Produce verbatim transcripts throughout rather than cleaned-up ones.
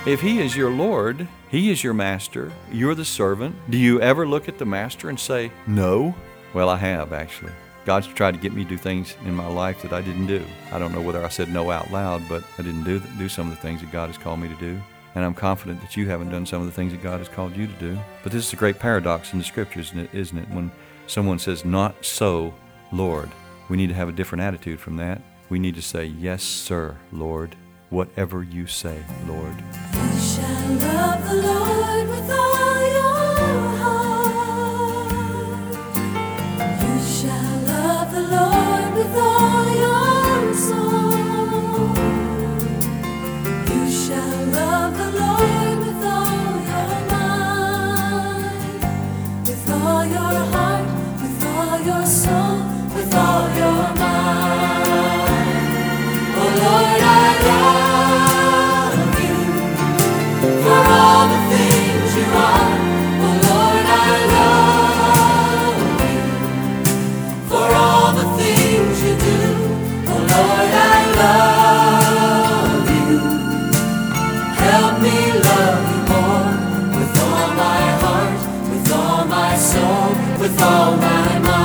If He is your Lord, He is your master, you're the servant, do you ever look at the master and say, no? Well, I have, actually. God's tried to get me to do things in my life that I didn't do. I don't know whether I said no out loud, but I didn't do do some of the things that God has called me to do. And I'm confident that you haven't done some of the things that God has called you to do. But this is a great paradox in the Scriptures, isn't it? When someone says, not so, Lord, we need to have a different attitude from that. We need to say, yes, sir, Lord. Whatever you say, Lord. You shall love the Lord with all your heart. You shall love the Lord with all your soul. You shall love the Lord with all your mind, with all your heart, with all your soul, with all your mind. Oh Lord, I love you for all the things you are. Oh Lord, I love you for all the things you do. Oh Lord, I love you. Help me love you more with all my heart, with all my soul, with all my mind.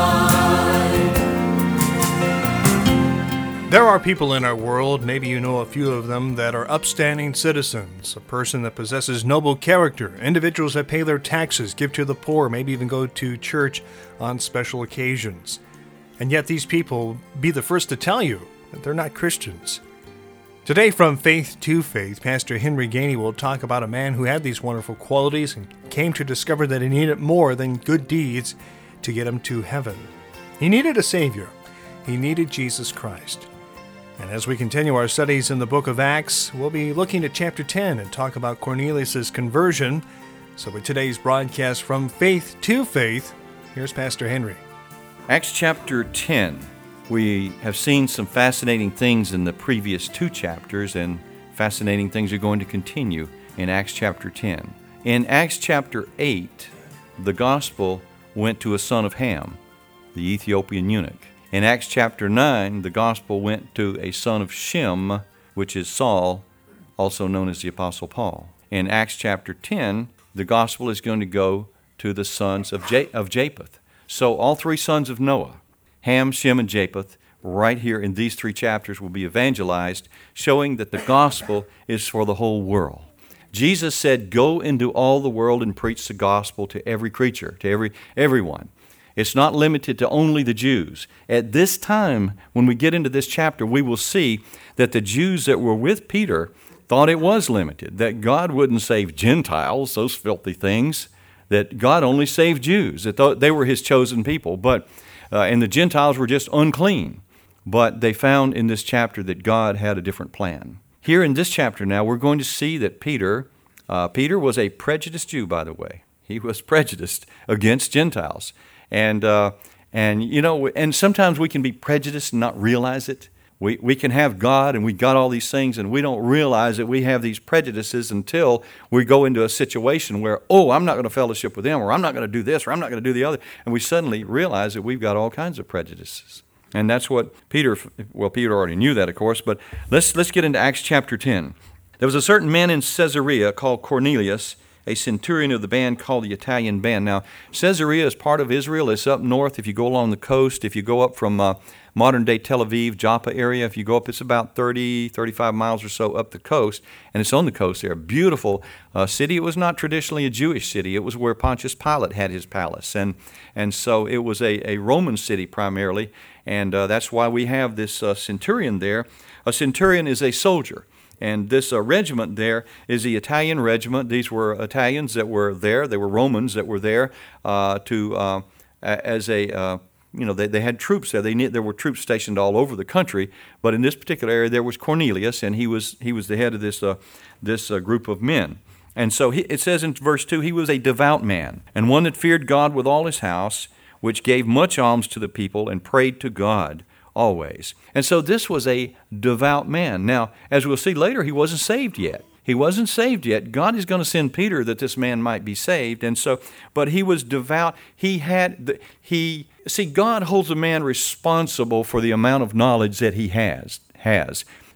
There are people in our world, maybe you know a few of them, that are upstanding citizens, a person that possesses noble character, individuals that pay their taxes, give to the poor, maybe even go to church on special occasions. And yet these people be the first to tell you that they're not Christians. Today from Faith to Faith, Pastor Henry Gainey will talk about a man who had these wonderful qualities and came to discover that he needed more than good deeds to get him to heaven. He needed a Savior. He needed Jesus Christ. And as we continue our studies in the book of Acts, we'll be looking at chapter ten and talk about Cornelius' conversion. So with today's broadcast from Faith to Faith, here's Pastor Henry. Acts chapter ten. We have seen some fascinating things in the previous two chapters, and fascinating things are going to continue in Acts chapter ten. In Acts chapter eight, the gospel went to a son of Ham, the Ethiopian eunuch. In Acts chapter nine, the gospel went to a son of Shem, which is Saul, also known as the Apostle Paul. In Acts chapter ten, the gospel is going to go to the sons of, Ja- of Japheth. So all three sons of Noah, Ham, Shem, and Japheth, right here in these three chapters will be evangelized, showing that the gospel is for the whole world. Jesus said, go into all the world and preach the gospel to every creature, to every everyone. It's not limited to only the Jews. At this time, when we get into this chapter, we will see that the Jews that were with Peter thought it was limited, that God wouldn't save Gentiles, those filthy things, that God only saved Jews, that they were His chosen people, but uh, and the Gentiles were just unclean. But they found in this chapter that God had a different plan. Here in this chapter now, we're going to see that Peter, uh, Peter was a prejudiced Jew, by the way. He was prejudiced against Gentiles. And, uh, and you know, and sometimes we can be prejudiced and not realize it. We, we can have God and we got all these things and we don't realize that we have these prejudices until we go into a situation where, oh, I'm not going to fellowship with them, or I'm not going to do this, or I'm not going to do the other. And we suddenly realize that we've got all kinds of prejudices. And that's what Peter, well, Peter already knew that, of course, but let's, let's get into Acts chapter ten. There was a certain man in Caesarea called Cornelius, a centurion of the band called the Italian Band. Now, Caesarea is part of Israel. It's up north if you go along the coast. If you go up from uh, modern-day Tel Aviv, Joppa area, if you go up, it's about thirty, thirty-five miles or so up the coast, and it's on the coast there. Beautiful uh, city. It was not traditionally a Jewish city. It was where Pontius Pilate had his palace, and and so it was a, a Roman city primarily, and uh, that's why we have this uh, centurion there. A centurion is a soldier. And this uh, regiment there is the Italian regiment. These were Italians that were there. They were Romans that were there uh, to uh, as a uh, you know they, they had troops there. They need, there were troops stationed all over the country, but in this particular area there was Cornelius, and he was he was the head of this uh, this uh, group of men. And so he, it says in verse two, he was a devout man and one that feared God with all his house, which gave much alms to the people and prayed to God always. And so this was a devout man. Now, as we'll see later, he wasn't saved yet. He wasn't saved yet. God is going to send Peter that this man might be saved. And so, but he was devout. He had, the, he, see, God holds a man responsible for the amount of knowledge that he has. has.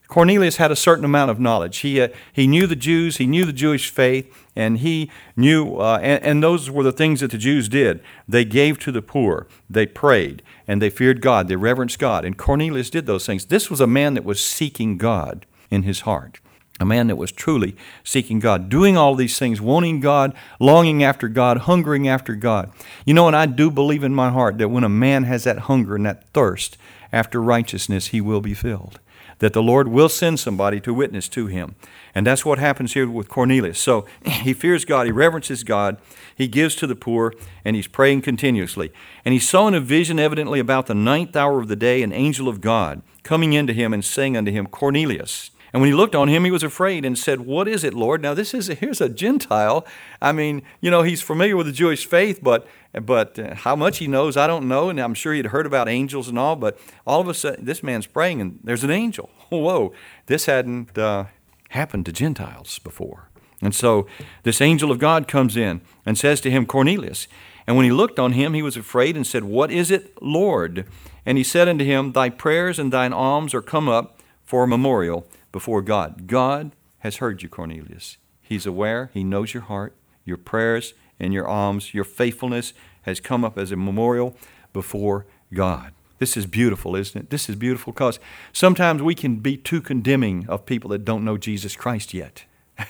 Cornelius had a certain amount of knowledge. He uh, he knew the Jews, he knew the Jewish faith, and he knew, uh, and, and those were the things that the Jews did. They gave to the poor, they prayed, and they feared God, they reverenced God. And Cornelius did those things. This was a man that was seeking God in his heart. A man that was truly seeking God, doing all these things, wanting God, longing after God, hungering after God. You know, and I do believe in my heart that when a man has that hunger and that thirst after righteousness, he will be filled. That the Lord will send somebody to witness to him. And that's what happens here with Cornelius. So he fears God, he reverences God, he gives to the poor, and he's praying continuously. And he saw in a vision evidently about the ninth hour of the day an angel of God coming into him and saying unto him, Cornelius. And when he looked on him, he was afraid and said, what is it, Lord? Now, this is a, here's a Gentile. I mean, you know, he's familiar with the Jewish faith, but but uh, how much he knows, I don't know. And I'm sure he'd heard about angels and all, but all of a sudden, this man's praying, and there's an angel. Whoa, this hadn't uh, happened to Gentiles before. And so this angel of God comes in and says to him, Cornelius. And when he looked on him, he was afraid and said, what is it, Lord? And he said unto him, thy prayers and thine alms are come up for a memorial before God. God has heard you, Cornelius. He's aware. He knows your heart, your prayers and your alms. Your faithfulness has come up as a memorial before God. This is beautiful, isn't it? This is beautiful because sometimes we can be too condemning of people that don't know Jesus Christ yet.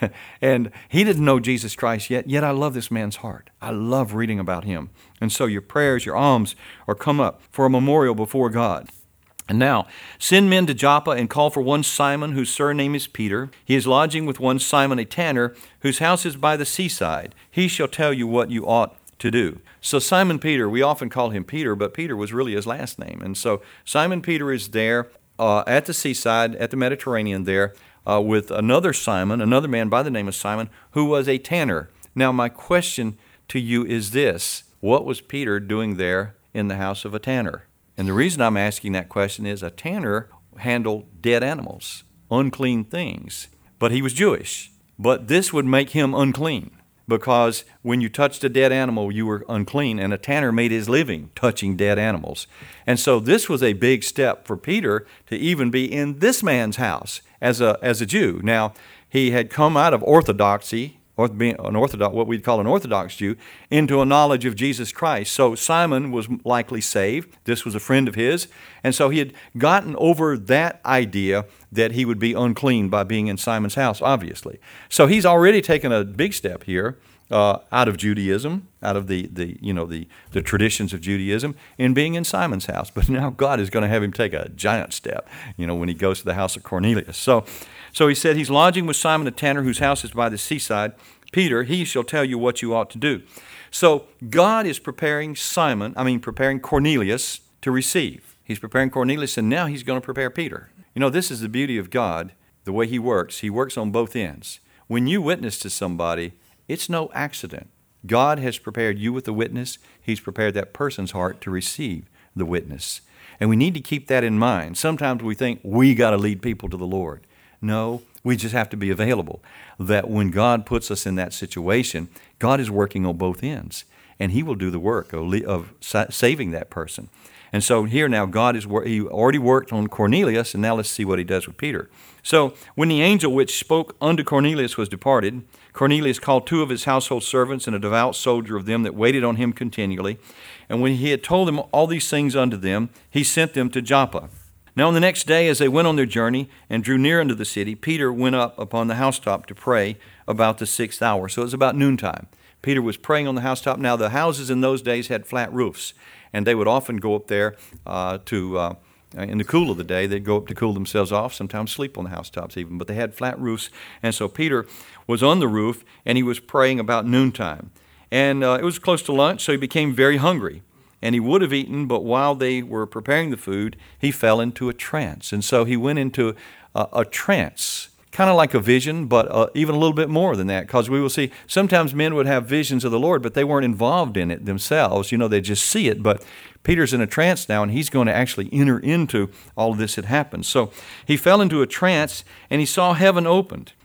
And he didn't know Jesus Christ yet, yet I love this man's heart. I love reading about him. And so your prayers, your alms are come up for a memorial before God. And now, send men to Joppa and call for one Simon, whose surname is Peter. He is lodging with one Simon, a tanner, whose house is by the seaside. He shall tell you what you ought to do. So Simon Peter, we often call him Peter, but Peter was really his last name. And so Simon Peter is there uh, at the seaside, at the Mediterranean there, uh, with another Simon, another man by the name of Simon, who was a tanner. Now, my question to you is this. What was Peter doing there in the house of a tanner? And the reason I'm asking that question is a tanner handled dead animals, unclean things. But he was Jewish. But this would make him unclean because when you touched a dead animal, you were unclean, and a tanner made his living touching dead animals. And so this was a big step for Peter to even be in this man's house as a, as a Jew. Now, he had come out of orthodoxy, or being an orthodox, what we'd call an Orthodox Jew, into a knowledge of Jesus Christ. So Simon was likely saved. This was a friend of his. And so he had gotten over that idea that he would be unclean by being in Simon's house, obviously. So he's already taken a big step here uh, out of Judaism, out of the, the you know the, the traditions of Judaism, in being in Simon's house. But now God is going to have him take a giant step, you know, when he goes to the house of Cornelius. So So he said, he's lodging with Simon the tanner, whose house is by the seaside. Peter, he shall tell you what you ought to do. So God is preparing Simon, I mean preparing Cornelius to receive. He's preparing Cornelius, and now he's going to prepare Peter. You know, this is the beauty of God, the way he works. He works on both ends. When you witness to somebody, it's no accident. God has prepared you with the witness. He's prepared that person's heart to receive the witness. And we need to keep that in mind. Sometimes we think we got to lead people to the Lord. No, we just have to be available. That when God puts us in that situation, God is working on both ends, and he will do the work of, of saving that person. And so here now, God is he already worked on Cornelius, and now let's see what he does with Peter. So when the angel which spoke unto Cornelius was departed, Cornelius called two of his household servants and a devout soldier of them that waited on him continually. And when he had told them all these things unto them, he sent them to Joppa. Now on the next day, as they went on their journey and drew near unto the city, Peter went up upon the housetop to pray about the sixth hour. So it was about noontime. Peter was praying on the housetop. Now the houses in those days had flat roofs, and they would often go up there uh, to, uh, in the cool of the day, they'd go up to cool themselves off, sometimes sleep on the housetops even, but they had flat roofs. And so Peter was on the roof, and he was praying about noontime. And uh, it was close to lunch, so he became very hungry. And he would have eaten, but while they were preparing the food, he fell into a trance. And so he went into a, a trance, kind of like a vision, but uh, even a little bit more than that, because we will see sometimes men would have visions of the Lord, but they weren't involved in it themselves. You know, they just see it. But Peter's in a trance now, and he's going to actually enter into all of this that happened. So he fell into a trance, and he saw heaven opened.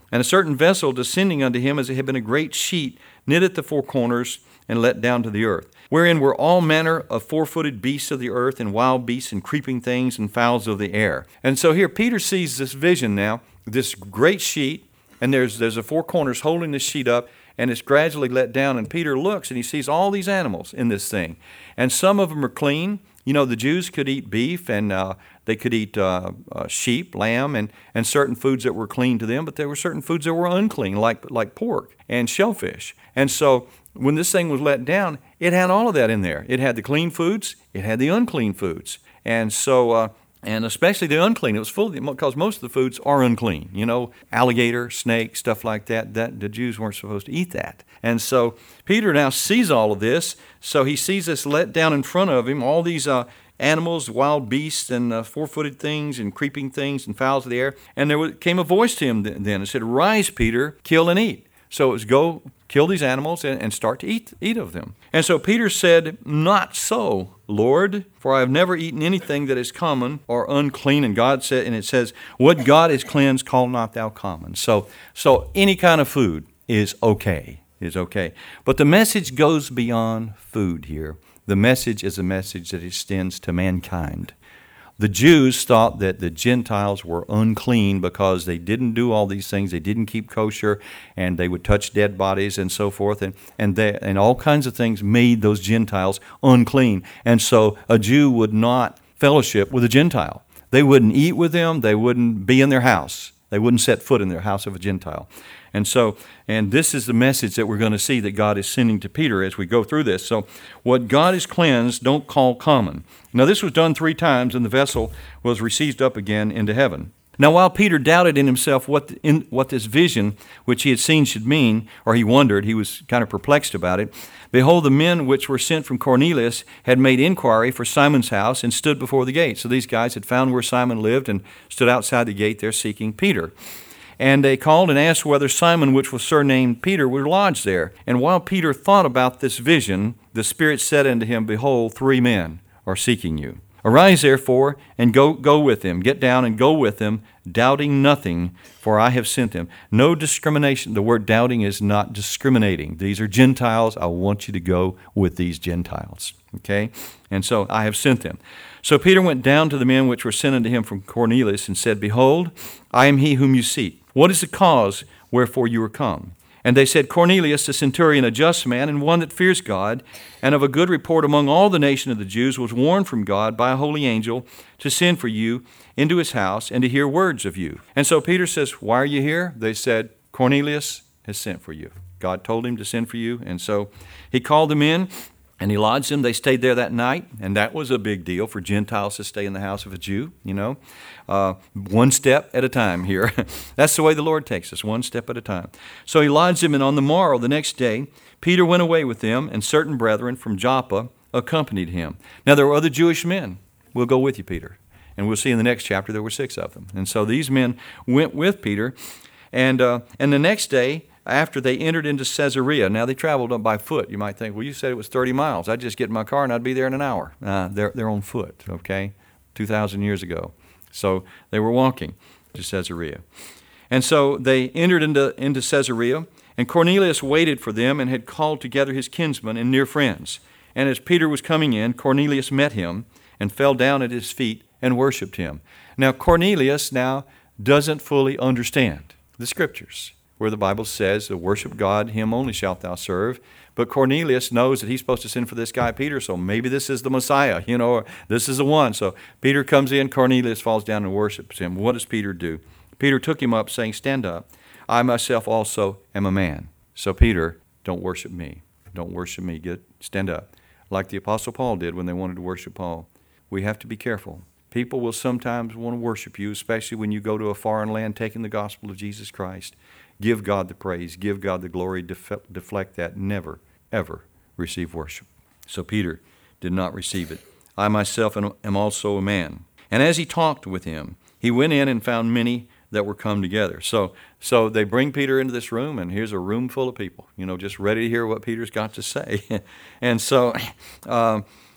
And a certain vessel descending unto him as it had been a great sheet, knit at the four corners, and let down to the earth, wherein were all manner of four-footed beasts of the earth, and wild beasts, and creeping things, and fowls of the air. And so here Peter sees this vision now, this great sheet, and there's there's a four corners holding this sheet up, and it's gradually let down, and Peter looks, and he sees all these animals in this thing. And some of them are clean. You know, the Jews could eat beef, and uh, they could eat uh, uh, sheep, lamb, and, and certain foods that were clean to them, but there were certain foods that were unclean, like like pork and shellfish. And so when this thing was let down, it had all of that in there. It had the clean foods, it had the unclean foods. And so, uh, and especially the unclean, it was full, because most of the foods are unclean. You know, alligator, snake, stuff like that, that the Jews weren't supposed to eat that. And so Peter now sees all of this, so he sees this let down in front of him, all these uh, animals, wild beasts, and uh, four-footed things, and creeping things, and fowls of the air. And there came a voice to him then and said, "Rise, Peter, kill and eat." So it was go kill these animals and, and start to eat eat of them. And so Peter said, "Not so, Lord, for I have never eaten anything that is common or unclean." And God said, and it says, "What God has cleansed, call not thou common." So, so any kind of food is okay, is okay. But the message goes beyond food here. The message is a message that extends to mankind. The Jews thought that the Gentiles were unclean because they didn't do all these things. They didn't keep kosher, and they would touch dead bodies and so forth, and and, they, and all kinds of things made those Gentiles unclean. And so a Jew would not fellowship with a Gentile. They wouldn't eat with them. They wouldn't be in their house. They wouldn't set foot in their house of a Gentile. And so, and this is the message that we're going to see that God is sending to Peter as we go through this. So, what God has cleansed, don't call common. Now, this was done three times, and the vessel was received up again into heaven. Now, while Peter doubted in himself what the, in, what this vision which he had seen should mean, or he wondered, he was kind of perplexed about it, behold, the men which were sent from Cornelius had made inquiry for Simon's house and stood before the gate. So these guys had found where Simon lived and stood outside the gate there seeking Peter. And they called and asked whether Simon, which was surnamed Peter, would lodge there. And while Peter thought about this vision, the Spirit said unto him, Behold, three men are seeking you. Arise, therefore, and go go with them. Get down and go with them, doubting nothing, for I have sent them. No discrimination. The word doubting is not discriminating. These are Gentiles. I want you to go with these Gentiles. Okay? And so I have sent them. So Peter went down to the men which were sent unto him from Cornelius and said, Behold, I am he whom you seek. What is the cause wherefore you are come? And they said, Cornelius, the centurion, a just man, and one that fears God, and of a good report among all the nation of the Jews, was warned from God by a holy angel to send for you into his house and to hear words of you. And so Peter says, Why are you here? They said, Cornelius has sent for you. God told him to send for you. And so he called them in, and he lodged them. They stayed there that night, and that was a big deal for Gentiles to stay in the house of a Jew, you know. Uh, one step at a time here. That's the way the Lord takes us, one step at a time. So he lodged them, and on the morrow, the next day, Peter went away with them, and certain brethren from Joppa accompanied him. Now, there were other Jewish men. We'll go with you, Peter. And we'll see in the next chapter there were six of them. And so these men went with Peter, and uh, and the next day, after they entered into Caesarea. Now, they traveled up by foot. You might think, well, you said it was thirty miles. I'd just get in my car and I'd be there in an hour. Uh, they're, they're on foot, okay, two thousand years ago. So they were walking to Caesarea. And so they entered into, into Caesarea, and Cornelius waited for them and had called together his kinsmen and near friends. And as Peter was coming in, Cornelius met him and fell down at his feet and worshiped him. Now, Cornelius now doesn't fully understand the Scriptures, where the Bible says, worship God, him only shalt thou serve. But Cornelius knows that he's supposed to send for this guy Peter, so maybe this is the Messiah, you know, or this is the one. So Peter comes in, Cornelius falls down and worships him. What does Peter do? Peter took him up, saying, Stand up, I myself also am a man. So Peter, don't worship me. Don't worship me. Get stand up. Like the Apostle Paul did when they wanted to worship Paul. We have to be careful. People will sometimes want to worship you, especially when you go to a foreign land taking the gospel of Jesus Christ. Give God the praise. Give God the glory. Def- deflect that. Never, ever receive worship. So Peter did not receive it. I myself am also a man. And as he talked with him, he went in and found many that were come together. So so they bring Peter into this room, and here's a room full of people, you know, just ready to hear what Peter's got to say. And so uh,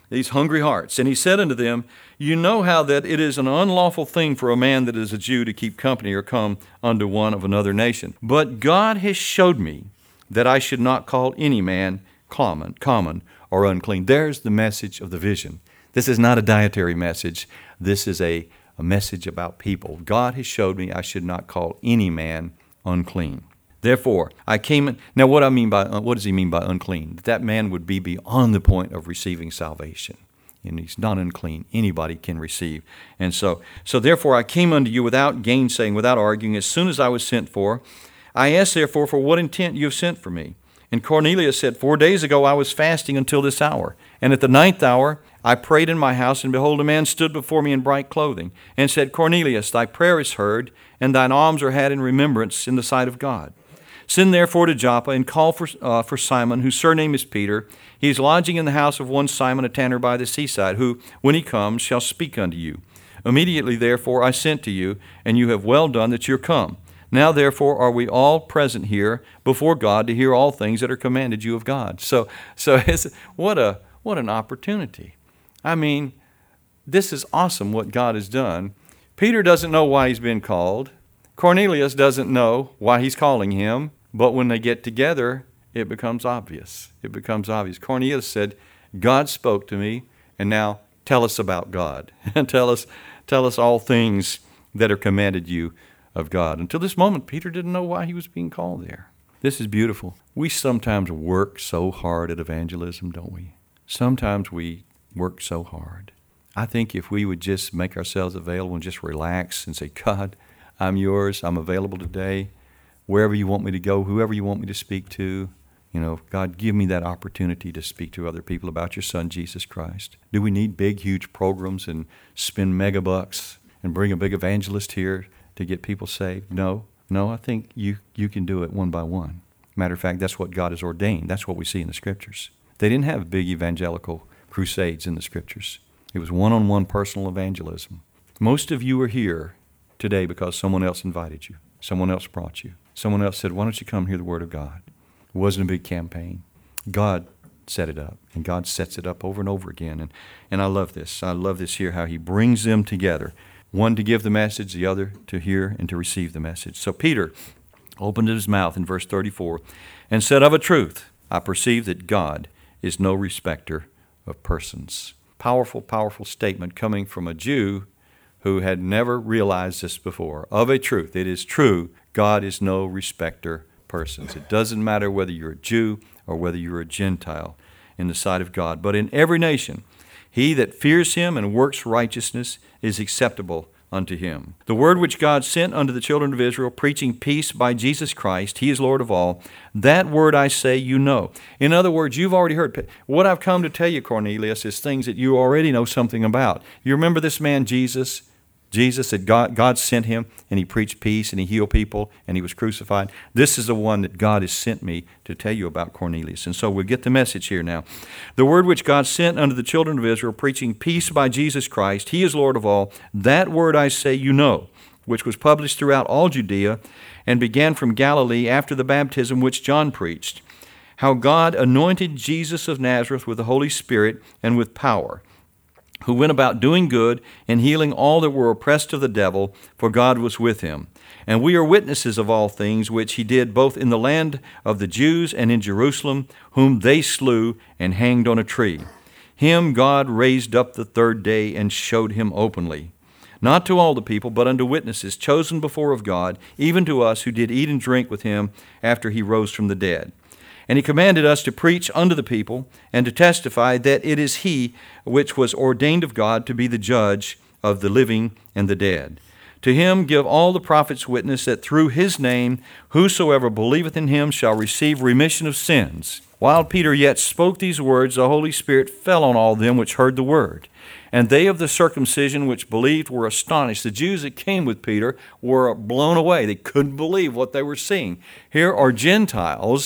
these hungry hearts. And he said unto them, You know how that it is an unlawful thing for a man that is a Jew to keep company or come unto one of another nation. But God has showed me that I should not call any man common, common or unclean. There's the message of the vision. This is not a dietary message. This is a, a message about people. God has showed me I should not call any man unclean. Therefore, I came. Now, what I mean by what does he mean by unclean? That that man would be beyond the point of receiving salvation, and he's not unclean. Anybody can receive. And so, so therefore, I came unto you without gainsaying, without arguing. As soon as I was sent for, I asked therefore for what intent you have sent for me. And Cornelius said, Four days ago I was fasting until this hour, and at the ninth hour I prayed in my house, and behold, a man stood before me in bright clothing, and said, Cornelius, thy prayer is heard, and thine alms are had in remembrance in the sight of God. Send therefore to Joppa, and call for, uh, for Simon, whose surname is Peter. He is lodging in the house of one Simon, a tanner by the seaside, who, when he comes, shall speak unto you. Immediately therefore I sent to you, and you have well done that you are come. Now therefore are we all present here before God to hear all things that are commanded you of God. So, so it's, what a what an opportunity. I mean, this is awesome what God has done. Peter doesn't know why he's been called. Cornelius doesn't know why he's calling him. But when they get together, it becomes obvious. It becomes obvious. Cornelius said, God spoke to me, and now tell us about God. And tell us, tell us all things that are commanded you of God. Until this moment, Peter didn't know why he was being called there. This is beautiful. We sometimes work so hard at evangelism, don't we? Sometimes we work so hard. I think if we would just make ourselves available and just relax and say, God, I'm yours. I'm available today. Wherever you want me to go, whoever you want me to speak to, you know, God, give me that opportunity to speak to other people about your Son, Jesus Christ. Do we need big, huge programs and spend mega bucks and bring a big evangelist here to get people saved? No, no, I think you, you can do it one by one. Matter of fact, that's what God has ordained. That's what we see in the Scriptures. They didn't have big evangelical crusades in the Scriptures. It was one-on-one personal evangelism. Most of you are here today because someone else invited you. Someone else brought you. Someone else said, why don't you come hear the Word of God? It wasn't a big campaign. God set it up, and God sets it up over and over again. And, and I love this. I love this here, how He brings them together. One to give the message, the other to hear and to receive the message. So Peter opened his mouth in verse thirty-four and said, Of a truth, I perceive that God is no respecter of persons. Powerful, powerful statement coming from a Jew who had never realized this before. Of a truth, it is true, God is no respecter persons. It doesn't matter whether you're a Jew or whether you're a Gentile in the sight of God. But in every nation, he that fears him and works righteousness is acceptable unto him. The word which God sent unto the children of Israel, preaching peace by Jesus Christ, he is Lord of all, that word I say you know. In other words, you've already heard. What I've come to tell you, Cornelius, is things that you already know something about. You remember this man, Jesus? Jesus, that God, God sent him, and he preached peace, and he healed people, and he was crucified. This is the one that God has sent me to tell you about, Cornelius. And so we'll get the message here now. The word which God sent unto the children of Israel, preaching peace by Jesus Christ, he is Lord of all, that word I say you know, which was published throughout all Judea, and began from Galilee after the baptism which John preached, how God anointed Jesus of Nazareth with the Holy Spirit and with power, who went about doing good and healing all that were oppressed of the devil, for God was with him. And we are witnesses of all things which he did both in the land of the Jews and in Jerusalem, whom they slew and hanged on a tree. Him God raised up the third day and showed him openly, not to all the people, but unto witnesses chosen before of God, even to us who did eat and drink with him after he rose from the dead. And he commanded us to preach unto the people and to testify that it is he which was ordained of God to be the judge of the living and the dead. To him give all the prophets witness that through his name whosoever believeth in him shall receive remission of sins. While Peter yet spoke these words, the Holy Spirit fell on all them which heard the word. And they of the circumcision which believed were astonished. The Jews that came with Peter were blown away. They couldn't believe what they were seeing. Here are Gentiles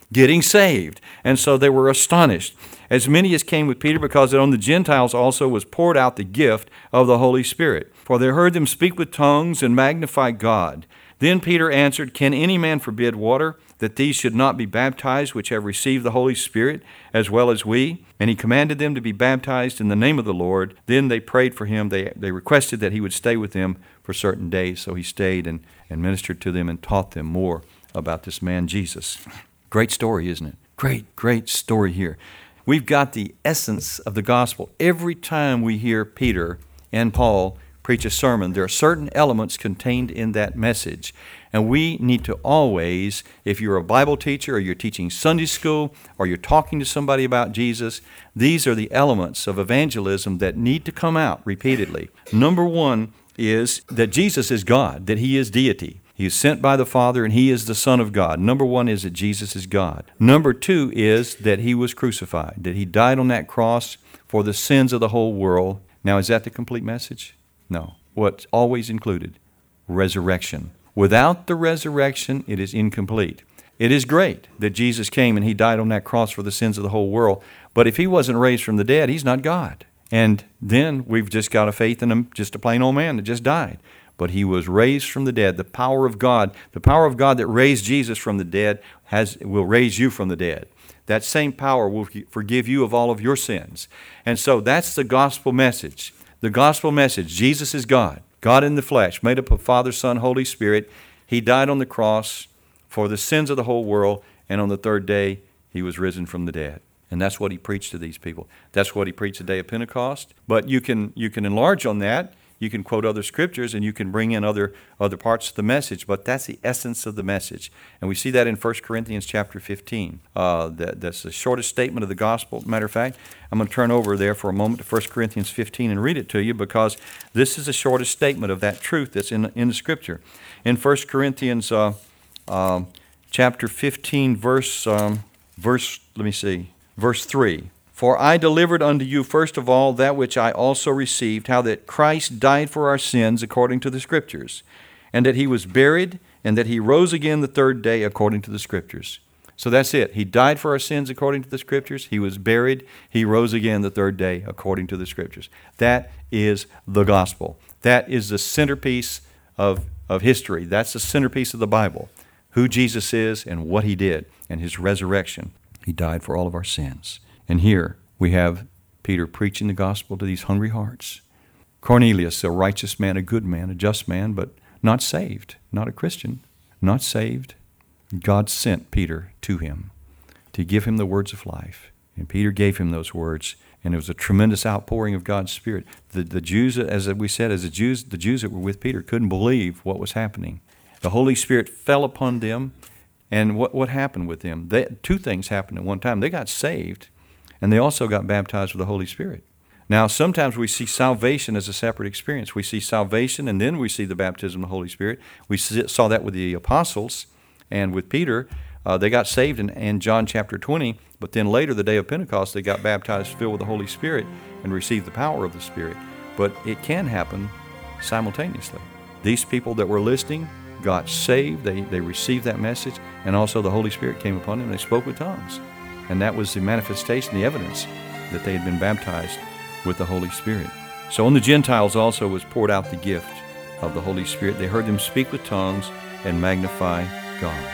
getting saved. And so they were astonished. As many as came with Peter, because on the Gentiles also was poured out the gift of the Holy Spirit. For they heard them speak with tongues and magnify God. Then Peter answered, Can any man forbid water, that these should not be baptized, which have received the Holy Spirit, as well as we? And he commanded them to be baptized in the name of the Lord. Then they prayed for him. They, they requested that he would stay with them for certain days. So he stayed and, and ministered to them and taught them more about this man Jesus. Great story, isn't it? Great, great story here. We've got the essence of the gospel. Every time we hear Peter and Paul preach a sermon, there are certain elements contained in that message. And we need to always, if you're a Bible teacher or you're teaching Sunday school or you're talking to somebody about Jesus, these are the elements of evangelism that need to come out repeatedly. Number one is that Jesus is God, that he is deity. He is sent by the Father and he is the Son of God. Number one is that Jesus is God. Number two is that he was crucified, that he died on that cross for the sins of the whole world. Now, is that the complete message? No. What's always included? Resurrection. Without the resurrection, it is incomplete. It is great that Jesus came and he died on that cross for the sins of the whole world, but if he wasn't raised from the dead, he's not God. And then we've just got a faith in him, just a plain old man that just died. But he was raised from the dead. The power of God, the power of God that raised Jesus from the dead has will raise you from the dead. That same power will forgive you of all of your sins. And so that's the gospel message. The gospel message, Jesus is God, God in the flesh, made up of Father, Son, Holy Spirit. He died on the cross for the sins of the whole world, and on the third day, he was risen from the dead. And that's what he preached to these people. That's what he preached the day of Pentecost. But you can you can enlarge on that. You can quote other scriptures, and you can bring in other other parts of the message, but that's the essence of the message. And we see that in First Corinthians chapter fifteen. Uh, that, that's the shortest statement of the gospel. Matter of fact, I'm going to turn over there for a moment to First Corinthians fifteen and read it to you, because this is the shortest statement of that truth that's in, in the scripture. In First Corinthians uh, uh, chapter fifteen, verse, um, verse, let me see, verse three. For I delivered unto you first of all that which I also received, how that Christ died for our sins according to the Scriptures, and that he was buried, and that he rose again the third day according to the Scriptures. So that's it. He died for our sins according to the Scriptures. He was buried. He rose again the third day according to the Scriptures. That is the gospel. That is the centerpiece of, of history. That's the centerpiece of the Bible. Who Jesus is and what he did and his resurrection. He died for all of our sins. And here we have Peter preaching the gospel to these hungry hearts. Cornelius, a righteous man, a good man, a just man, but not saved, not a Christian, not saved. God sent Peter to him to give him the words of life. And Peter gave him those words, and it was a tremendous outpouring of God's Spirit. The, the Jews, as we said, as the Jews, the Jews that were with Peter couldn't believe what was happening. The Holy Spirit fell upon them, and what, what happened with them? They, two things happened at one time. They got saved, and they also got baptized with the Holy Spirit. Now, sometimes we see salvation as a separate experience. We see salvation, and then we see the baptism of the Holy Spirit. We saw that with the apostles and with Peter. Uh, they got saved in, in John chapter twenty, but then later, the day of Pentecost, they got baptized, filled with the Holy Spirit, and received the power of the Spirit. But it can happen simultaneously. These people that were listening got saved. They, they received that message, and also the Holy Spirit came upon them, and they spoke with tongues. And that was the manifestation, the evidence that they had been baptized with the Holy Spirit. So on the Gentiles also was poured out the gift of the Holy Spirit. They heard them speak with tongues and magnify God.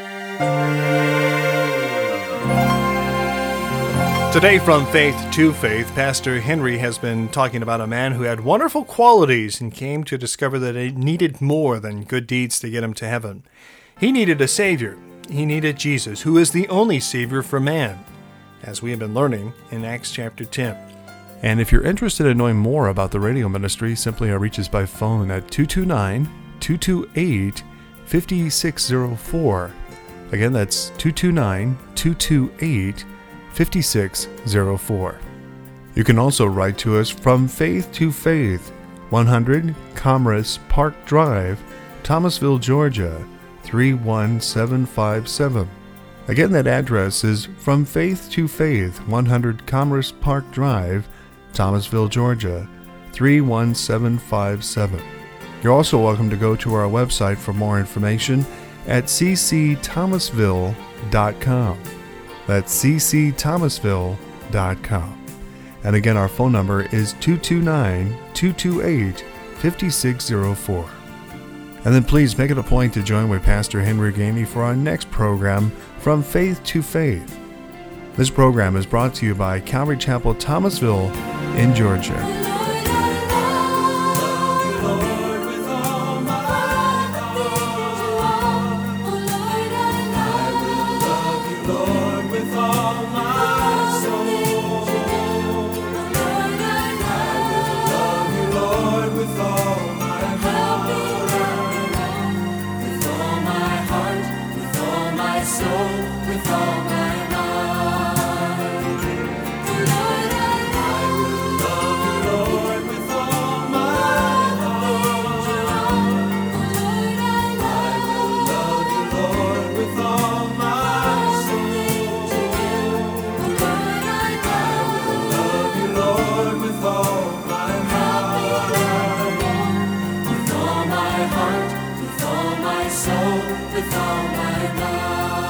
Today from Faith to Faith, Pastor Henry has been talking about a man who had wonderful qualities and came to discover that he needed more than good deeds to get him to heaven. He needed a Savior. He needed Jesus, who is the only Savior for man, as we have been learning in Acts chapter ten. And if you're interested in knowing more about the radio ministry, simply reach us by phone at two two nine, two two eight, five six zero four. Again, that's two two nine, two two eight, five six zero four. You can also write to us from Faith to Faith, one hundred Commerce Park Drive, Thomasville, Georgia, three one seven five seven. Again, that address is From Faith to Faith, one hundred Commerce Park Drive, Thomasville, Georgia, three one seven five seven. You're also welcome to go to our website for more information at c c thomasville dot com. That's c c thomasville dot com. And again, our phone number is two two nine, two two eight, five six zero four. And then please make it a point to join with Pastor Henry Gainey for our next program, From Faith to Faith. This program is brought to you by Calvary Chapel, Thomasville in Georgia. With all my mind.